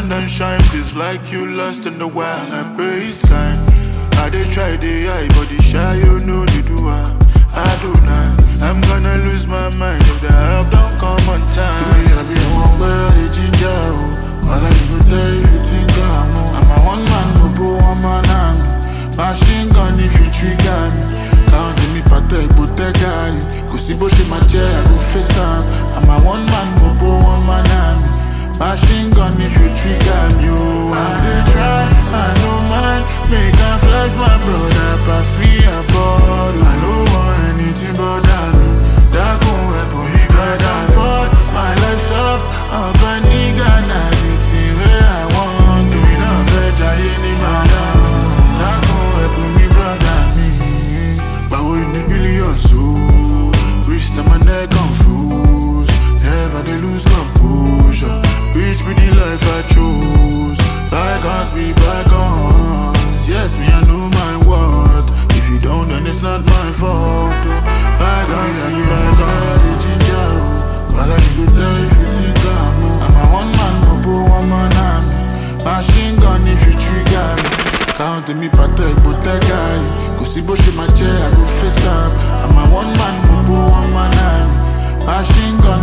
sun and shine, feels like you lost in the wild. I pray it's kind. I dey try the eye, but the shy you know they do. I do not. I'm gonna lose my mind if the help don't come on time. I be one where the ginger. All I go there if you think I'm a one man, no one man army. Machine gun if you trigger me. Count me patek, guy. Cause see bush in my chair, I go face am. I'm a one man, no one man army. Machine gun if you trigger me. Oh, I dey try, I no mind. Make a flex my brother, pass me a bottle. I don't want anything but me. That gon' help me glide and fall. My life soft, up a nigga, and everything where I want. Do me not veg, I any man. That gon' help me brother me. But we need billions, so reach to my neck confused. Never they lose composure. Reach with the life I chose. Bygones be bygones. Yes, me I know my worth. If you don't, then it's not my fault. Bygones be bygones. Ginger, all I go there if you think I'm a one man, no one man army. Machine gun if you trigger me. Count me patek, guy. Cause see bush in my chair, I go face up. I'm a one man, no one man army. Machine gun